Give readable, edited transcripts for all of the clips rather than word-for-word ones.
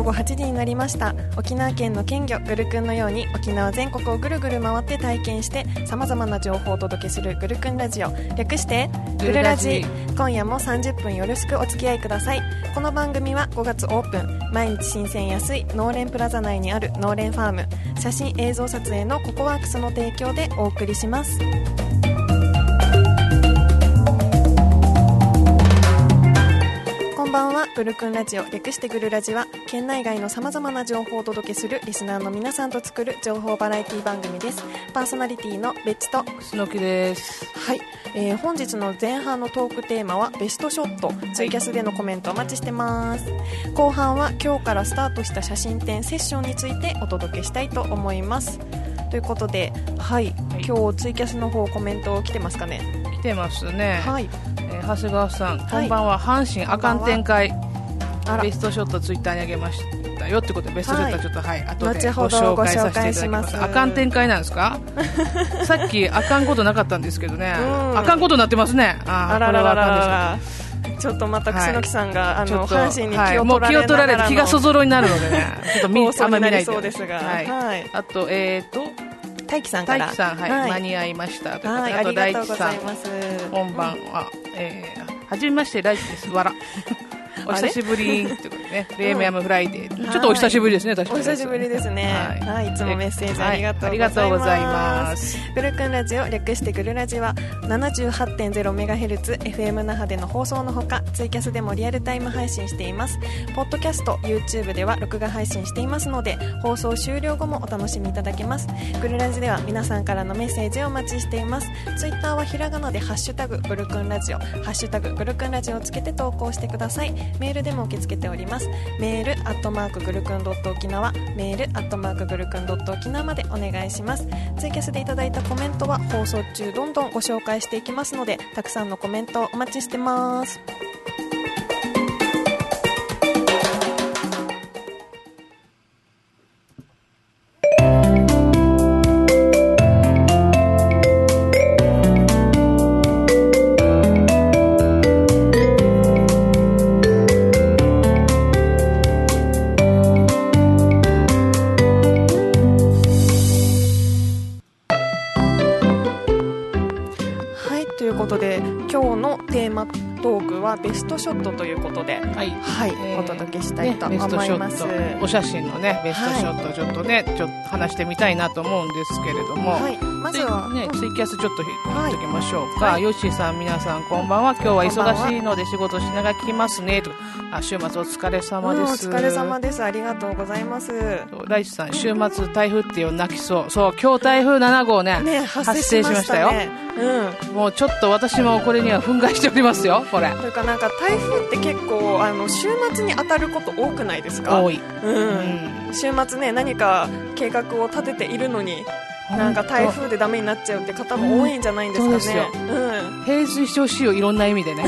午8時になりました。沖縄県の県魚グルクンのように沖縄全国をぐるぐる回って体験して様々な情報をお届けするグルクンラジオ、略してグルラジ。今夜も30分よろしくお付き合いください。この番組は5月オープン、毎日新鮮安い農連プラザ内にある農連ファーム、写真映像撮影のココワークスの提供でお送りします。こんばんは。グルクンラジオ、略してグルラジは県内外の様々な情報をお届けするリスナーの皆さんと作る情報バラエティ番組です。パーソナリティのベッチと楠木です。 はい、本日の前半のトークテーマはベストショット。ツイキャスでのコメントお待ちしてます。後半は今日からスタートした写真展セッションについてお届けしたいと思います。ということで、はい、今日ツイキャスの方コメント来てますかね。 来てますね。 はい、 長谷川さん、こんばんは。阪神阿寒展開ベストショットツイッターに上げましたよってことで、ベストショットはちょっと、はい、後でご紹介させていただきます。阿寒展開なんですかさっきあかんことなかったんですけどね、あかんことになってますね。 あららららら、ちょっとまた楠木さんが、はい、阪神に気を取られながらの、 もう気を取られて気がそぞろになるのでねちょっと放送になりそうですが、 はいはい、あと大輝さんから、 大輝さん、はいはい、間に合いましたということで、 はい、 あと大輝さん、 こんばんは、はじめまして、大輝です。わらお久しぶりってことでね、プレミアムフライデー、ちょっとお久しぶりですね。確かにお久しぶりですね。はい、いつもメッセージありがとうございます。グルクンラジオ、略してグルラジは 78.0MHz FM 那覇での放送のほか、ツイキャスでもリアルタイム配信しています。ポッドキャスト、YouTube では録画配信していますので、放送終了後もお楽しみいただけます。グルラジでは皆さんからのメッセージをお待ちしています。ツイッターはひらがなでハッシュタググルクンラジオ、ハッシュタググルクンラジオをつけて投稿してください。メールでも受け付けております。メール@グルクン沖縄、メールグルクン沖縄までお願いします。ツイキャスでいただいたコメントは放送中どんどんご紹介していきますので、たくさんのコメントお待ちしてます。トークはベストショットということで、はいはい、お届けしたいと思います。 お写真のねベストショットちょっとね、ちょっと話してみたいなと思うんですけれども、はい、まずはね、ツイキャスちょっと言っておきましょうか。はい、ヨッシーさん、皆さんこんばんは。今日は忙しいので仕事しながら聞きますねと。週末お疲れ様です。 お疲れ様です。ありがとうございます。 ライチさん、週末台風ってよ泣きそう。そう、今日台風7号 ね発生しましたよ。もうちょっと私もこれには憤慨しておりますよ。これというか、なんか台風って結構週末に当たること多くないですか。 多い、 週末ね、何か計画を立てているのになんか台風でダメになっちゃうって方も多いんじゃないんですかね。そうですよ、 平水してほしいよ、いろんな意味でね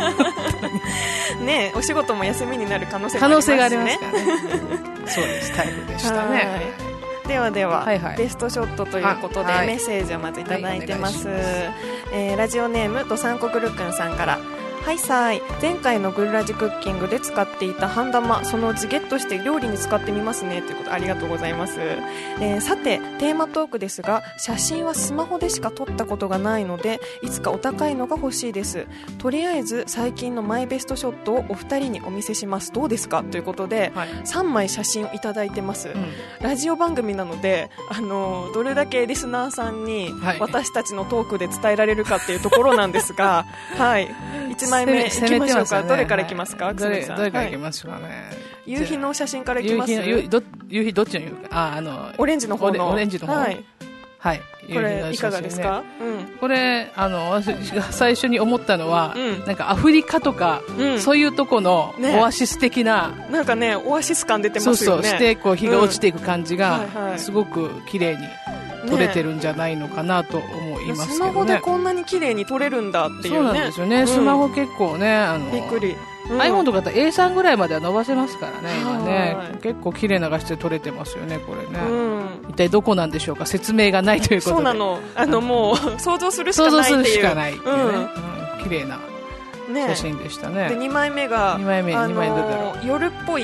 ね、お仕事も休みになる可能性もありますしね。 可能性がありますからねそうです、台風でしたね。 ではでは、 はいはい、 ベストショットということで、メッセージをまずいただいてます。ラジオネームドサンコグルクンさんから、はいさい、前回のグルラジクッキングで使っていた半玉、そのうちゲットして料理に使ってみますねということ、ありがとうございます。さてテーマトークですが、写真はスマホでしか撮ったことがないので、いつかお高いのが欲しいです。とりあえず最近のマイベストショットをお二人にお見せします。どうですかということで、はい、3枚写真をいただいてます。ラジオ番組なので、どれだけリスナーさんに私たちのトークで伝えられるかっていうところなんですが、はい、1枚目いきましょうか。どれからいきますか、 どれからいきましょうかね。 夕日の写真からいきます。 夕日どっちの夕日、 オレンジの方の、 オレンジの方、はいはい、 これいかがですか。 これ私が最初に思ったのは、なんかアフリカとか、そういうとこのオアシス的な、 なんかね、オアシス感出てますよね。 そうしてこう日が落ちていく感じが、すごく綺麗に撮れてるんじゃないのかなと思いますけどね。スマホでこんなに綺麗に撮れるんだっていうね。 そうなんですよね、スマホ結構ね、 びっくり。 iPhone とかだと A3 ぐらいまでは伸ばせますからね、今ね。結構綺麗な画質で撮れてますよね、これね。一体どこなんでしょうか、説明がないということで。 そうなの、もう想像するしかないっていう。 想像するしかないっていうね、綺麗な写真でしたね。 で2枚目が 2枚目どうだろう。 夜っぽい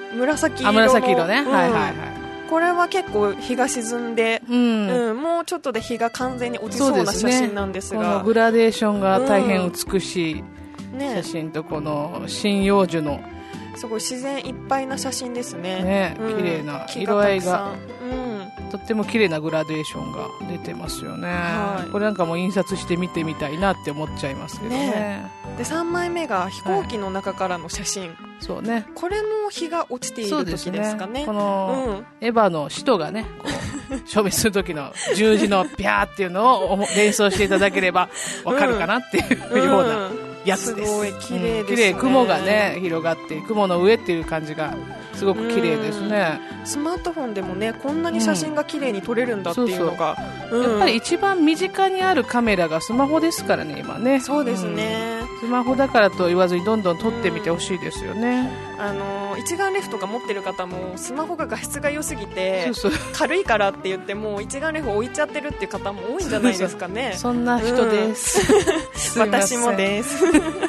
紫色の紫色ね、はいはいはい。 これは結構日が沈んで、もうちょっとで日が完全に落ちそうな写真なんですが、 このグラデーションが大変美しい写真と、この針葉樹のすごい自然いっぱいな写真ですね。 綺麗な色合いが、とっても綺麗なグラデーションが出てますよね。これなんかも印刷して見てみたいなって思っちゃいますけどね。 で3枚目が飛行機の中からの写真、 そうね、 これも日が落ちている時ですかね。 この、エヴァの使徒がね、こう消滅する時の十字のピャーっていうのを連想していただければわかるかなっていうようなやつです。 すごい綺麗ですね。 綺麗、雲がね広がって雲の上っていう感じがすごく綺麗ですね。 スマートフォンでもねこんなに写真が綺麗に撮れるんだっていうのが、 やっぱり一番身近にあるカメラがスマホですからね今ね。 そうですね、 スマホだからと言わずにどんどん撮ってみてほしいですよね。 一眼レフとか持ってる方もスマホが画質が良すぎて軽いからって言ってもう一眼レフ置いちゃってるっていう方も多いんじゃないですかね。 そんな人です、 私もです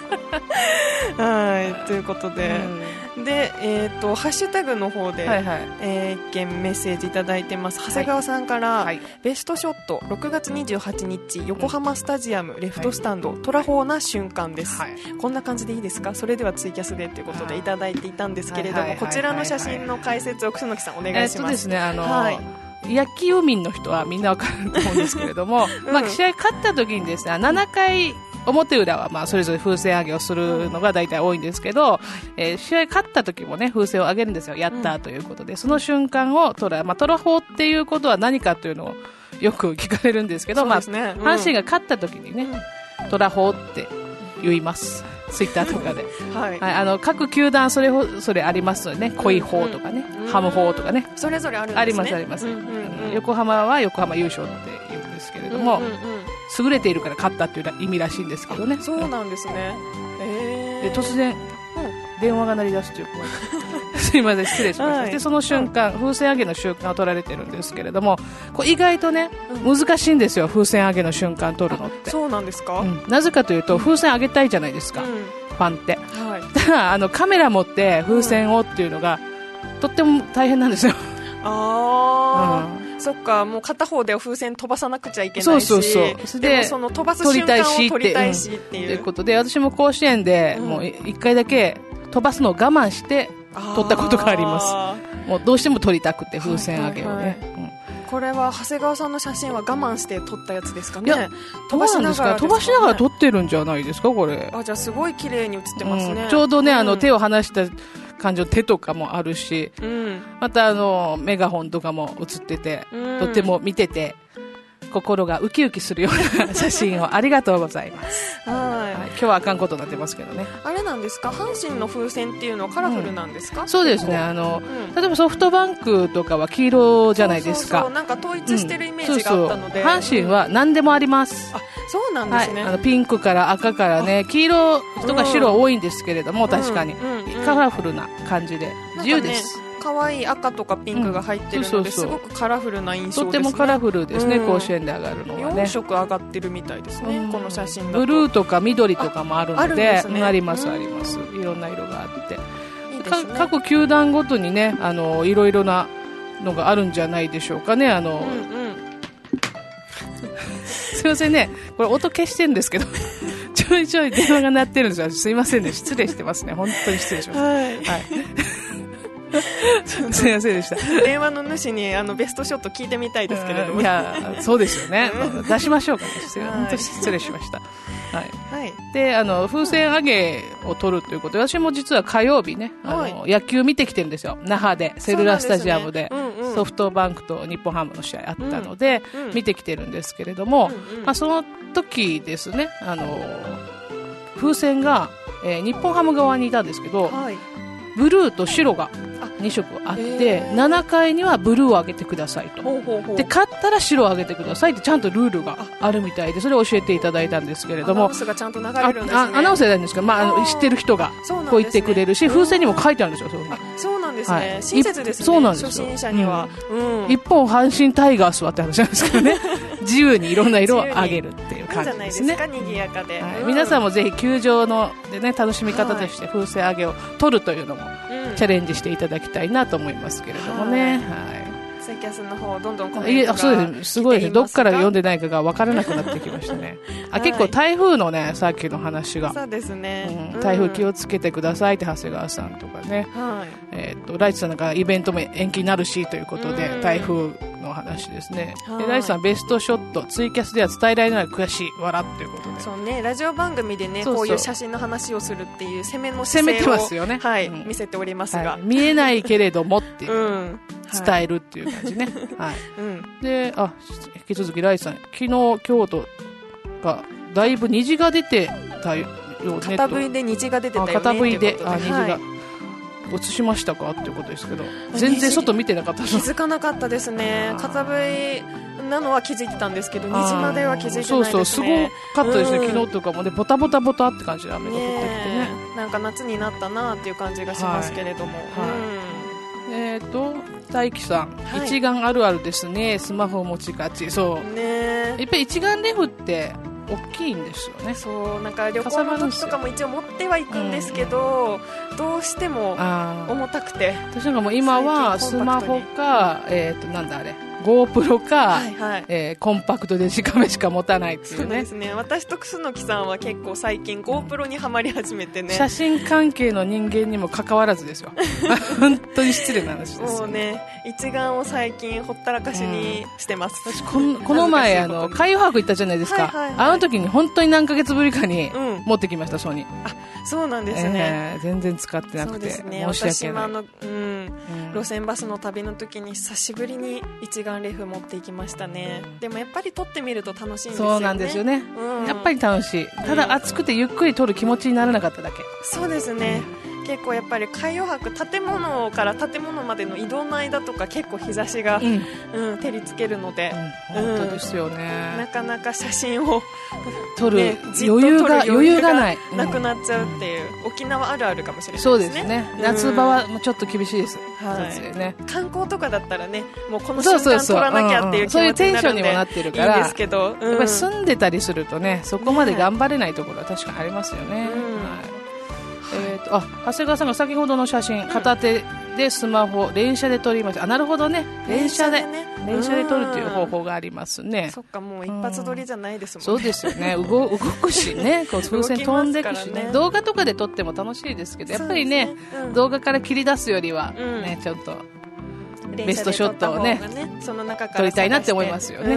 はい、ということで、で、ハッシュタグの方で、一件メッセージいただいてます。長谷川さんから、ベストショット6月28日横浜スタジアムレフトスタンド、トラホーな瞬間です、こんな感じでいいですか、それではツイキャスでということでいただいていたんですけれども、こちらの写真の解説を楠木さんお願いします。 ですね、野球民の人はみんなわかると思うんですけれども、試合勝った時にですね、7回表裏はそれぞれ風船上げをするのが大体多いんですけど、試合勝った時もね風船を上げるんですよ、やったということで、その瞬間をトラホーっていうことは何かというのをよく聞かれるんですけど、阪神が勝った時にね、トラホーって言います、ツイッターとかで、各球団それありますよね、恋ホーとかね、ハムホーとかね、 それぞれあるんですね。 ありますあります、横浜は横浜優勝って言うんですけれども、優れているから勝ったっていう意味らしいんですけどね。 そうなんですね。 で突然、電話が鳴り出すという怖いすいません失礼しました、でその瞬間、風船上げの瞬間を撮られてるんですけれども、これ意外とね、難しいんですよ、風船上げの瞬間撮るのって。 そうなんですか、 なぜかというと風船上げたいじゃないですか、ファンって、ただカメラ持って風船をっていうのが、とっても大変なんですよ。 そっか、もう片方で風船飛ばさなくちゃいけないし、でもその飛ばす瞬間を撮りたいしっていうことで、私も甲子園でもう1回だけ飛ばすのを我慢して撮ったことがあります。もうどうしても撮りたくて風船上げをね、 これは長谷川さんの写真は我慢して撮ったやつですかね。 いや、飛ばしながら撮ってるんじゃないですかこれ。 じゃあすごい綺麗に写ってますね、 ちょうどね、手を離した感じの手とかもあるし、またメガホンとかも写ってて、とっても見てて心がウキウキするような写真をありがとうございます。今日はあかんことになってますけどね。 あれなんですか、阪神の風船っていうのはカラフルなんですか。 そうですね、例えばソフトバンクとかは黄色じゃないですか。 そうなんか統一してるイメージがあったので、 阪神は何でもあります。 そうなんですね、 ピンクから赤からね、黄色とか白多いんですけれども、確かにカラフルな感じで自由です。 可愛い赤とかピンクが入ってるので、すごくカラフルな印象ですね。 とってもカラフルですね、甲子園で上がるのはね。 4色上がってるみたいですね、この写真だと。 ブルーとか緑とかもあるので、ありますあります、いろんな色があって、各球団ごとにね、いろいろなのがあるんじゃないでしょうかね。すいませんね、これ音消してるんですけどちょいちょい電話が鳴ってるんですよ。すいませんね、失礼してますね、本当に失礼しました。すいませんでした。 電話の主にベストショット聞いてみたいですけれども、 いやそうですよね、出しましょうかね。本当に失礼しました。で風船上げを取るということで、私も実は火曜日ね、野球見てきてるんですよ、那覇でセルラースタジアムでソフトバンクと日本ハムの試合あったので、見てきてるんですけれども、その時ですね、風船が、日本ハム側にいたんですけど、ブルーと白が2色あって、7回にはブルーを上げてくださいと、で勝ったら白を上げてくださいってちゃんとルールがあるみたいで、それを教えていただいたんですけれども、 アナウンスがちゃんと流れるんですね。 アナウンスじゃないんですけど、知ってる人がこう言ってくれるし、風船にも書いてあるんですよ。 そうなんですね、親切ですね。 そうなんですよ、 初心者には、 一方阪神タイガースはって話なんですけどね自由にいろんな色を上げるっていう感じですね。 賑やかで、 皆さんもぜひ球場ので、ね、楽しみ方として風船揚げを取るというのもチャレンジしていただきたいなと思いますけれどもね。 ツイキャスの方どんどんコメントがそうです。すごいですね。どっから読んでないかが分からなくなってきましたね。結構台風のね、さっきの話が。 そうですね。 台風気をつけてくださいって長谷川さんとかね。ライチさんなんかイベントも延期になるしということで、台風の話ですね。ライチさんベストショット、ツイキャスでは伝えられない悔しい、笑ということで。 そうね、ラジオ番組でね、こういう写真の話をするっていう攻めの姿勢を攻めてますよね。 見せておりますが。 見えないけれどもっていう。伝えるっていう感じね。で、引き続きライさん、昨日京都がだいぶ虹が出てたよね。 片 V で虹が出てたよね。 片 V で虹が映しましたかっていうことですけど、全然外見てなかった。 気づかなかったですね。片 V なのは気づいてたんですけど、虹までは気づいてないですね。そうすごかったですね。昨日とかもね、ボタボタボタって感じで雨が降ってきてね。 なんか夏になったなっていう感じがしますけれども。 大輝さん、一眼あるあるですね。スマホ持ちがち。そうね。やっぱり一眼レフって大きいんですよね。 そう、なんか旅行の時とかも一応持ってはいくんですけど、どうしても重たくて。 私なんかもう今はスマホか、なんだあれ、GoPro か、コンパクトでしかめしか持たないっていうね。 そうですね。私と楠木さんは結構最近 GoPro にはまり始めてね。 写真関係の人間にも関わらずですよ。本当に失礼な話ですよ。 もうね、一眼を最近ほったらかしにしてます。 私この前海洋博行ったじゃないですか。あの時に本当に何ヶ月ぶりかに持ってきました、ソニー。 そうなんですね。 全然使ってなくて申し訳ない。 私も路線バスの旅の時に久しぶりに一眼レフ持っていきましたね。でもやっぱり撮ってみると楽しいんですよね。 そうなんですよね。やっぱり楽しい。ただ暑くてゆっくり撮る気持ちにならなかっただけ。 そうですね。結構やっぱり海洋博、建物から建物までの移動の間とか結構日差しが、照りつけるので、 本当ですよね。 なかなか写真を撮る余裕がない、 なくなっちゃうっていう、沖縄あるあるかもしれないですね。 そうですね。夏場はちょっと厳しいです。 観光とかだったらね、もうこの瞬間撮らなきゃっていう気持ちになるんで、 そういうテンションにもなってるからいいんですけど、 やっぱり住んでたりするとね、そこまで頑張れないところは確かにありますよね。長谷川さんが先ほどの写真、片手でスマホ連写で撮りました。なるほどね。連写で撮るという方法がありますね。 そっか、もう一発撮りじゃないですもんね。 そうですよね。動くしね、こう風船飛んでくしね。動画とかで撮っても楽しいですけど、やっぱりね、動画から切り出すよりはね、ちょっとベストショットをね、撮りたいなって思いますよね。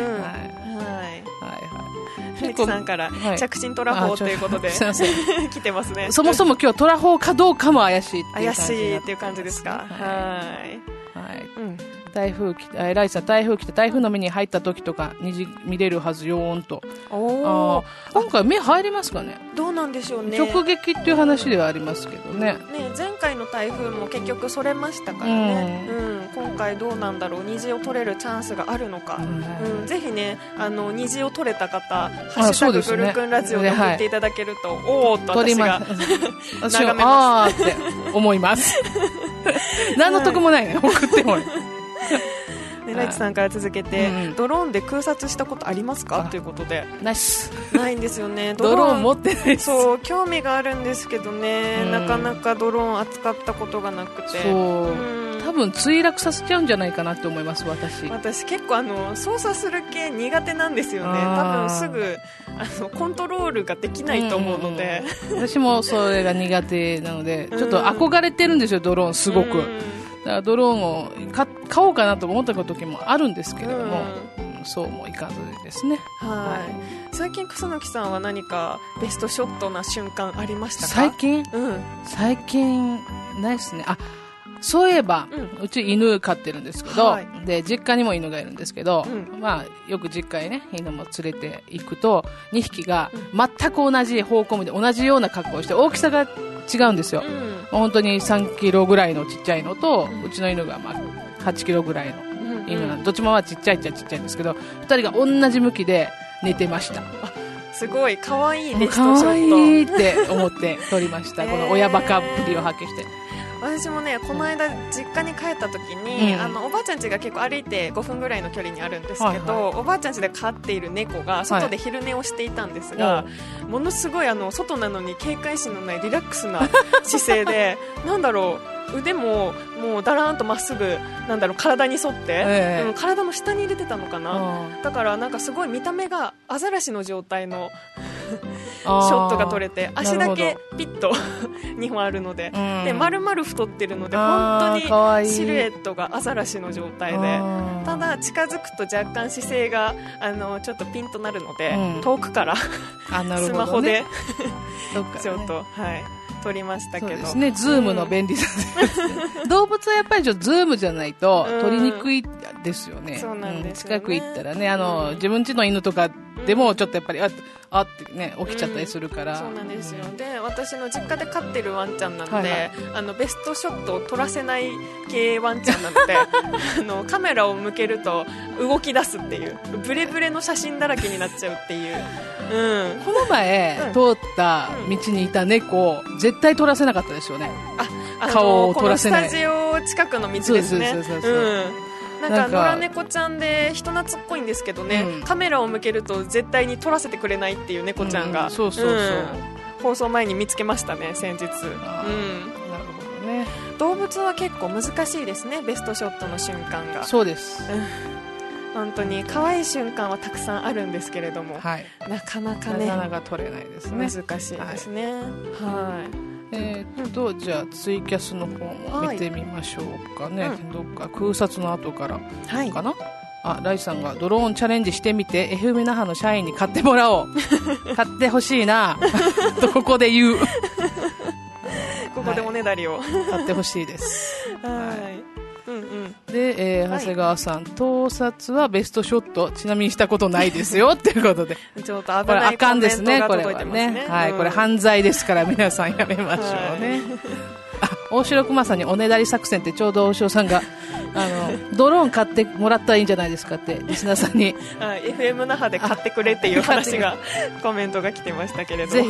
ミキさんから着信トラフォーということで来てますね。 そもそも今日トラフォーかどうかも怪しいっていう感じですか。 台風来て、ライさん台風の目に入った時とか虹見れるはずよーんと。今回目入りますかね。 どうなんでしょうね。 直撃っていう話ではありますけどね。 前回の台風も結局それましたからね。今回どうなんだろう。虹を取れるチャンスがあるのか。ぜひね、虹を取れた方、ハッシュタググルクンラジオで送っていただけると、おーっと私が眺めます。 って思います。何の得もないね、送っても。 ライチさんから続けて、ドローンで空撮したことありますかということで。ないんですよね。 ドローン持ってないです。 そう、興味があるんですけどね、なかなかドローン扱ったことがなくて。 多分墜落させちゃうんじゃないかなって思います。 私結構操作する系苦手なんですよね。多分すぐコントロールができないと思うので、 私もそれが苦手なので、ちょっと憧れてるんですよ、ドローンすごく。だからドローンを買おうかなと思った時もあるんですけれども、そうもいかずですね。 最近楠木さんは何かベストショットな瞬間ありましたか？ 最近ないですね。そういえば、うち犬飼ってるんですけど、で実家にも犬がいるんですけど、よく実家へね犬も連れて行くと2匹が全く同じ方向で同じような格好をして大きさが違うんですよ。本当に3キロぐらいのちっちゃいのと、うちの犬が8キロぐらいの犬なんで、どっちもちっちゃいっちゃちっちゃいんですけど、2人が同じ向きで寝てました。 すごい可愛いベストショット。 可愛いって思って撮りました。この親バカっぷりを発揮して。 私もねこの間実家に帰った時に、おばあちゃん家が結構歩いて5分ぐらいの距離にあるんですけど、おばあちゃん家で飼っている猫が外で昼寝をしていたんですが、ものすごい外なのに警戒心のないリラックスな姿勢でなんだろう、腕ももうだらーんとまっすぐなんだろう体に沿って、体の下に入れてたのかな、だからなんかすごい見た目がアザラシの状態のショットが撮れて、足だけピッと2本あるので、で丸々太ってるので本当にシルエットがアザラシの状態で、ただ近づくと若干姿勢がちょっとピンとなるので、遠くからスマホでちょっと撮りましたけど、そうですね、ズームの便利さ動物はやっぱりちょっとズームじゃないと撮りにくいですよね。 そうなんですよね。 近く行ったらね、自分家の犬とかでもちょっとやっぱりあってね起きちゃったりするから、 そうなんですよ。で私の実家で飼ってるワンちゃんなので、ベストショットを撮らせない系ワンちゃんなのでカメラを向けると動き出すっていうブレブレの写真だらけになっちゃうっていう、 この前、通った道にいた猫、絶対撮らせなかったですよね。顔を撮らせない。 このスタジオ近くの道ですね。なんか野良猫ちゃんで人懐っこいんですけどね、カメラを向けると絶対に撮らせてくれないっていう猫ちゃんが、放送前に見つけましたね先日。なるほどね。動物は結構難しいですね、ベストショットの瞬間が。 そうです、 本当に可愛い瞬間はたくさんあるんですけれども、なかなかねなかなか撮れないですね。 難しいですね。 じゃあツイキャスの方も見てみましょうかね。どっか空撮の後からかな。ライさんがドローンチャレンジしてみて FM 那覇の社員に買ってもらおう買ってほしいなとここで言うここでおねだりを買ってほしいです。で、長谷川さん、盗撮はベストショットちなみにしたことないですよっていうことでちょっと危ないコメントが届いてますね。 これ犯罪ですから皆さんやめましょうね。大城熊さんにおねだり作戦ってちょうど大城さんがドローン買ってもらったらいいんじゃないですかってリスナーさんに FM 那覇で買ってくれっていう話がコメントが来てましたけれど、 ぜ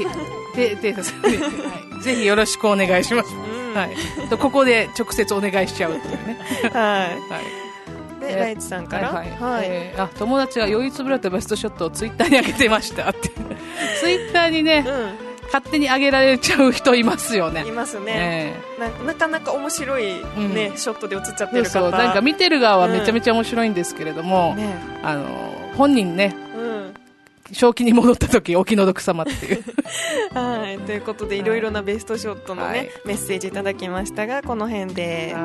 ひよろしくお願いします。ここで直接お願いしちゃうっていうね。 でライチさんから、 友達が酔いつぶれたベストショットをツイッターに上げてましたってツイッターにね、勝手に上げられちゃう人いますよね。 いますね。なかなか面白い、ショットで映っちゃってる方、 なんか見てる側はめちゃめちゃ面白いんですけれども、本人ね、正気に戻った時お気の毒様っていうということでいろいろなベストショットのね、メッセージいただきましたが、この辺で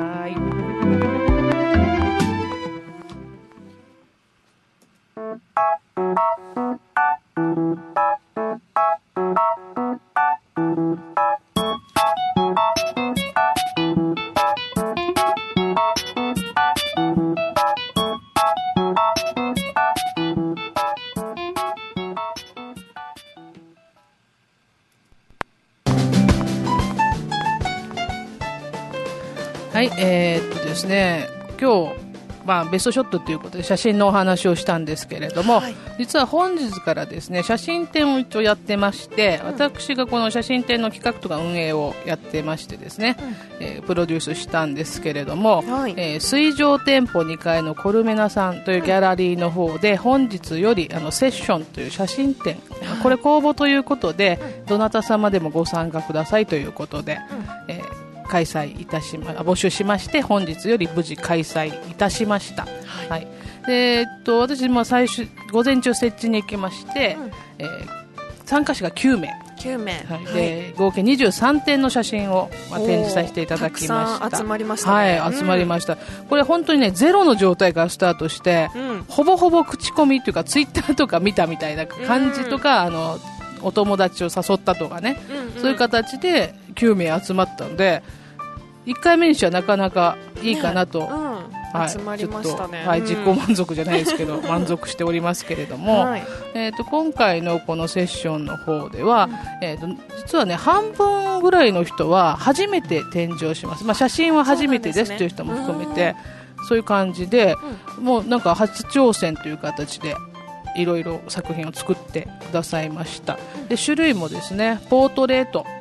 ですね、今日、ベストショットということで写真のお話をしたんですけれども、実は本日からですね写真展を一応やってまして、私がこの写真展の企画とか運営をやってましてですね、プロデュースしたんですけれども、水上店舗2階のコルメナさんというギャラリーの方で本日よりセッションという写真展、これ公募ということで、どなた様でもご参加くださいということで、開催いたし募集しまして、本日より無事開催いたしました。で私も最初午前中設置に行きまして、参加者が9名で合計23点の写真を展示させていただきました。 たくさん集まりましたね。 集まりました。これ本当にねゼロの状態からスタートして、ほぼほぼ口コミっていうかツイッターとか見たみたいな感じとか、お友達を誘ったとかね、そういう形で9名集まったので、1回目にしてはなかなかいいかなと、 集まりましたね。 自己満足じゃないですけど満足しておりますけれども、今回のこのセッションの方では、実はね半分ぐらいの人は初めて展示をします。写真は初めてですという人も含めて、そういう感じで、もうなんか初挑戦という形でいろいろ作品を作ってくださいました。で種類もですね、ポートレート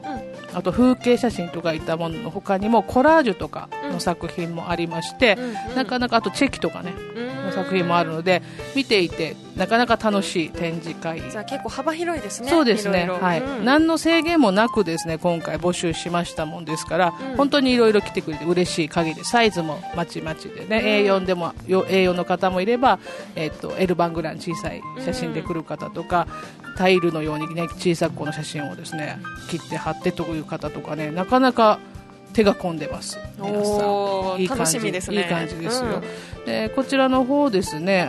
あと風景写真とかいったものの他にもコラージュとかの作品もありまして、なかなかあとチェキとかねの作品もあるので、見ていてなかなか楽しい展示会。 じゃあ結構幅広いですね。 そうですね、 いろいろ、 はい、何の制限もなくですね今回募集しましたもんですから、本当にいろいろ来てくれて嬉しい限り、サイズもまちまちでね、A4 でも A4 の方もいれば、L 版ぐらいの小さい写真で来る方とか、タイルのように、ね、小さくこの写真をですね切って貼ってという方とかね、なかなか手が込んでます。皆さんいい感じ、 楽しみですね。 いい感じですよ。でこちらの方ですね、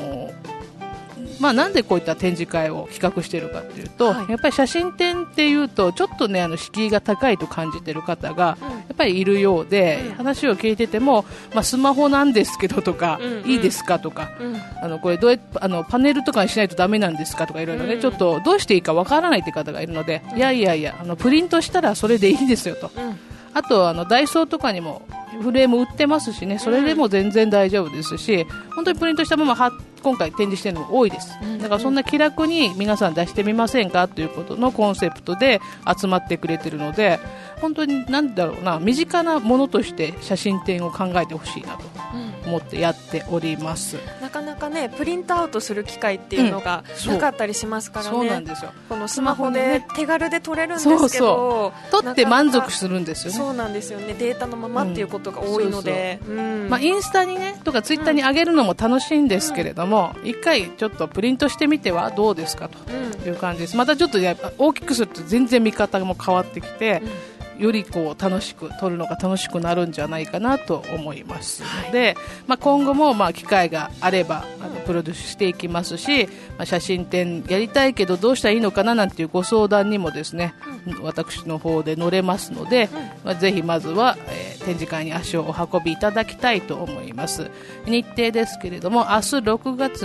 なんでこういった展示会を企画しているかというと、やっぱり写真展っていうとちょっとね敷居が高いと感じている方がやっぱりいるようで、話を聞いてても、スマホなんですけどとか、いいですかとか、これどうやパネルとかにしないとダメなんですかとかいろいろね、ちょっとどうしていいかわからないって方がいるので、いやプリントしたらそれでいいですよと、あとダイソーとかにもフレーム売ってますしね、それでも全然大丈夫ですし、本当にプリントしたまま今回展示しているのも多いです。だからそんな気楽に皆さん出してみませんかということのコンセプトで集まってくれているので、本当になんだろうな、身近なものとして写真展を考えてほしいなと思ってやっております。 なかなかねプリントアウトする機会っていうのがなかったりしますからね。 そうなんですよ。 このスマホで手軽で撮れるんですけど、 撮って満足するんですよね。 そうなんですよね。データのままっていうことが多いので、 インスタにねとかツイッターに上げるのも楽しいんですけれども、一回ちょっとプリントしてみてはどうですかという感じです。またちょっと大きくすると全然見方も変わってきて、よりこう楽しく撮るのが楽しくなるんじゃないかなと思いますので、今後も機会があればプロデュースしていきますし、写真展やりたいけどどうしたらいいのかななんていうご相談にもですね、私の方で乗れますので、ぜひまずは、展示会に足をお運びいただきたいと思います。日程ですけれども、明日6月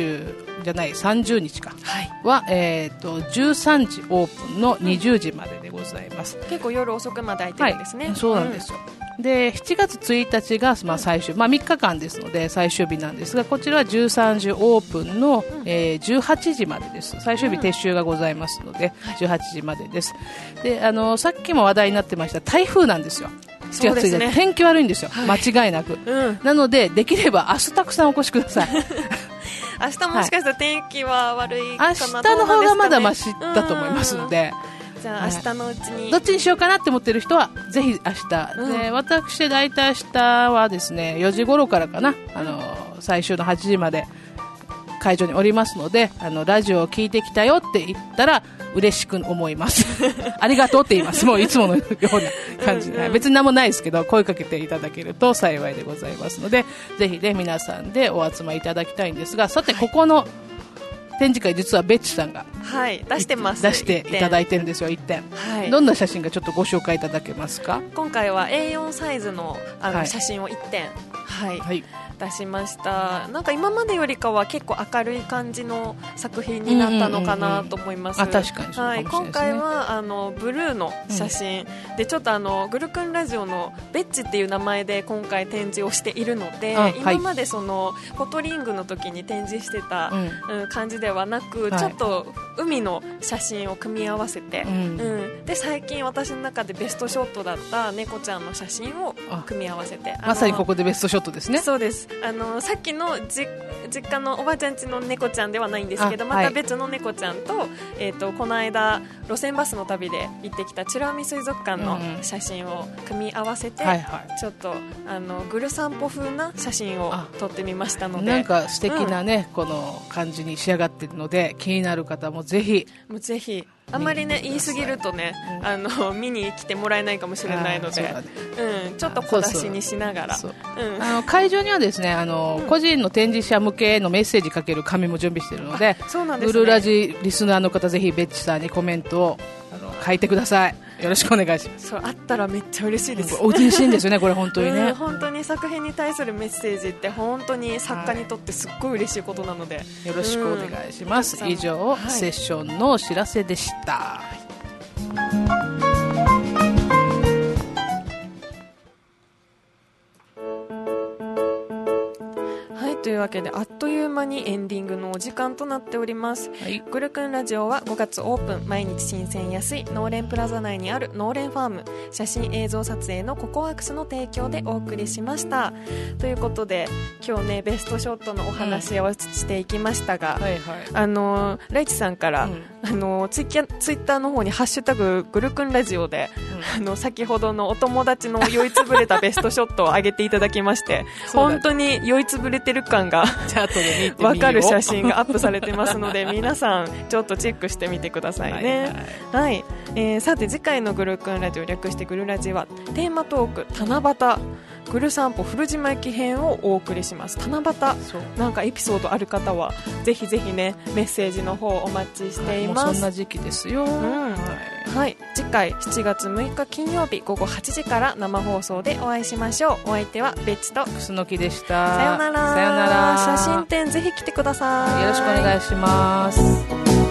30日か、は、13時オープンの20時まででございます。 結構夜遅くまで空いてるんですね。 そうなんですよ。で7月1日が最終、3日間ですので最終日なんですが、こちらは13時オープンの、18時までです。最終日撤収がございますので、18時までです。でさっきも話題になってました台風なんですよ。7月1日、天気悪いんですよ、間違いなく、なのでできれば明日たくさんお越しください。 明日もしかしたら天気は悪いかな、 明日の方がまだマシだと思いますので、 じゃあ明日のうちに、 どっちにしようかなって思ってる人はぜひ明日、で私大体明日はですね4時頃からかな、最終の8時まで会場におりますので、ラジオを聞いてきたよって言ったら嬉しく思います。ありがとうって言います。もういつものような感じで、別に何もないですけど声かけていただけると幸いでございますので、ぜひね皆さんでお集まりいただきたいんですが、さてここの展示会実はベッチさんが、 出してます。 出していただいてるんですよ。1点、どんな写真かちょっとご紹介いただけますか。 今回は A4 サイズの、写真を1点出しました。なんか今までよりかは結構明るい感じの作品になったのかなと思います。 確かにそうかもしれないですね。 今回はブルーの写真、でちょっとグルクンラジオのベッチっていう名前で今回展示をしているので、今までそのフォトリングの時に展示してた、感じではなく、ちょっと海の写真を組み合わせて、で最近私の中でベストショットだった猫ちゃんの写真を組み合わせて、 まさにここでベストショットですね。 そうです。さっきの実家のおばあちゃん家の猫ちゃんではないんですけど、また別の猫ちゃんと、この間路線バスの旅で行ってきた美ら海水族館の写真を組み合わせて、ちょっとグル散歩風な写真を撮ってみましたので、 なんか素敵なね、この感じに仕上がっているので、気になる方もぜひあんまりね言い過ぎるとね、見に来てもらえないかもしれないので、ちょっと小出しにしながら、 会場にはですね個人の展示者向けのメッセージかける紙も準備しているので、ブルーラジリスナーの方ぜひベッチさんにコメントを書いてください。よろしくお願いします。 そうあったらめっちゃ嬉しいです。 嬉しいんですよねこれ本当にね、 本当に作品に対するメッセージって本当に作家にとってすっごい嬉しいことなので、 よろしくお願いします。以上、セッションのお知らせでした。 というわけであっという間間にエンディングのお時間となっております。グルクンラジオは5月オープン、毎日新鮮安いノーレンプラザ内にあるノーレンファーム、写真映像撮影のココワークスの提供でお送りしました。ということで今日ねベストショットのお話をしていきましたが、ライチさんから、ツイッターの方にハッシュタググルクンラジオで、先ほどのお友達の酔いつぶれたベストショットを上げていただきまして本当に酔いつぶれてる感が分かる写真がアップされてますので皆さんちょっとチェックしてみてくださいね。さて次回のグルクンラジオ、略してグルラジはテーマトーク七夕グル散歩古島駅編をお送りします。七夕なんかエピソードある方はぜひぜひねメッセージの方お待ちしています。 もうそんな時期ですよ。 次回7月6日金曜日午後8時から生放送でお会いしましょう。お相手はベッチと楠木でした。 さよなら。写真展ぜひ来てください。 よろしくお願いします。